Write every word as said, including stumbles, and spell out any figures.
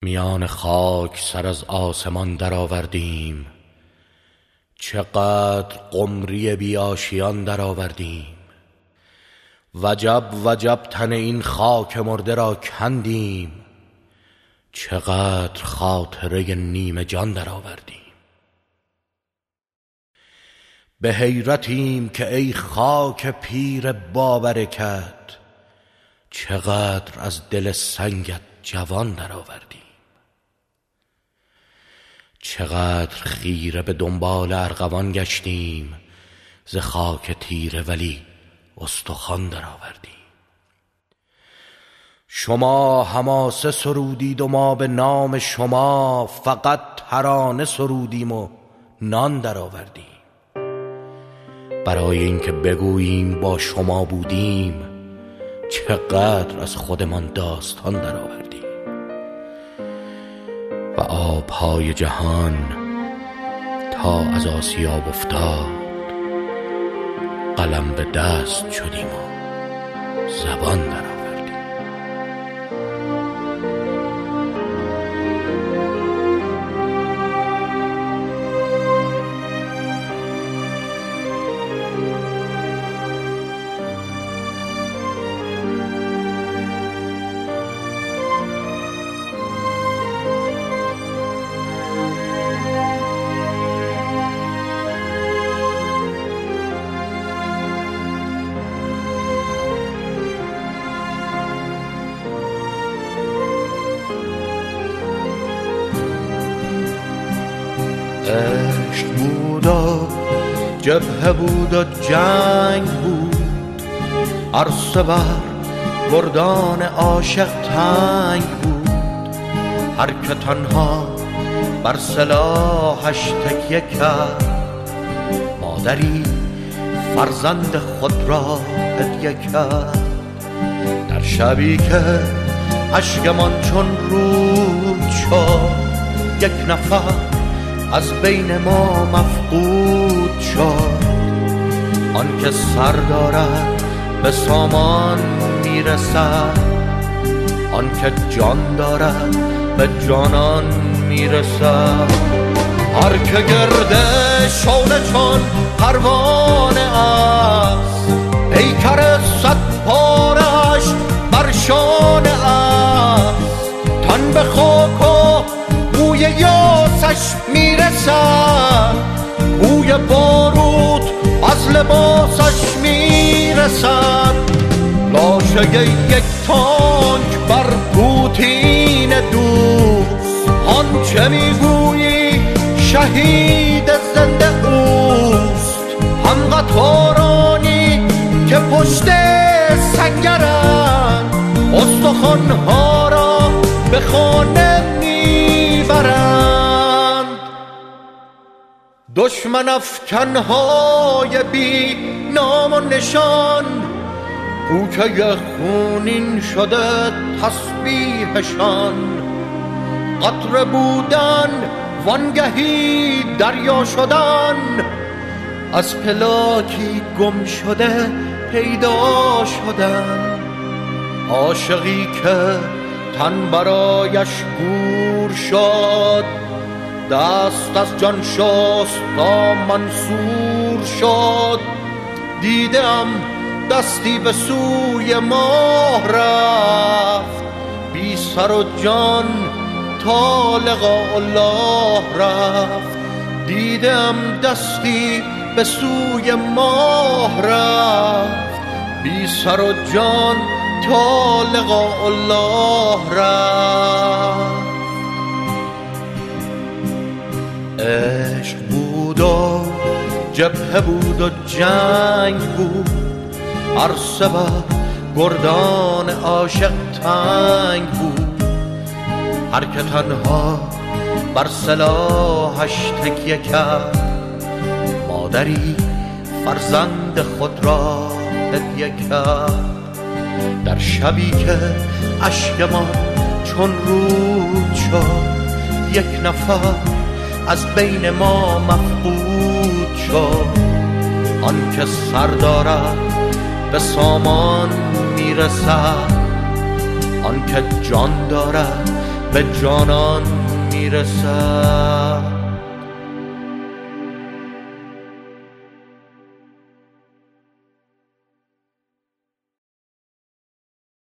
میان خاک سر از آسمان درآوردیم، چقدر قمری بی آشیان درآوردیم. وجب وجب تن این خاک مرده را کندیم، چقدر خاطره نیمه جان درآوردیم. به حیرتیم که ای خاک پیر بابرکت، چقدر از دل سنگت جوان درآوردیم. چقدر خیره به دنبال ارغوان گشتیم، ز خاک تیره ولی استخوان درآوردیم. شما حماسه سرودید و ما به نام شما فقط ترانه سرودیم و نان درآوردیم. برای اینکه بگوییم با شما بودیم، چقدر از خودمان داستان درآوردیم. و آبهای جهان تا از آسیاب افتاد، قلم به دست شدیم و زبان درآوردیم. عشق بود و جبهه بود و جنگ بود، عرصه بر گردان عاشق تنگ بود. هر که تنها بر سلاحش تکیه کرد، مادری فرزند خود را هدیه کرد. در شبی که اشکمان چون رود شد، یک نفر از بین ما مفقود شد. آن که سر دارد به سامان میرسد، آن که جان دارد به جانان میرسد. هر که گرده شعله چون پروانه است، پیکر صد پارش بر شانه است. تن به خاک و بوی یاسش میرسد، بوی بارود از لباسش میرسد. لاشه یک تانک بر پوتین دوست، آنچه میگویی شهید زنده اوست. هم قطارانی که پشت سنگرند، استخوانها را به خانه میبرند. دشمن افکنهای بی نام و نشان، کوچه خونین شده تسبیحشان. قطره بودن وانگهی دریا شدن، از پلاکی گم شده پیدا شدن. عاشقی که تن برایش گور شد، دست از جان شست تا منصور شد. دیدم دستی به سوی ماه رفت، بی سر و جان تا لقاء الله رفت. دیدم دستی به سوی ماه رفت، بی سر و جان تا لقاء الله رفت. عشق بود و جبهه بود و جنگ بود، عرصه بر گردان عاشق تنگ بود. هر که تنها بر سلاحش تکیه کرد، مادری فرزند خود را هدیه کرد. در شبی که اشکمان چون رود شد، یک نفر از بین ما مفقود شد. آن که سر دارد به سامان میرسد، آن که جان دارد به جانان میرسد.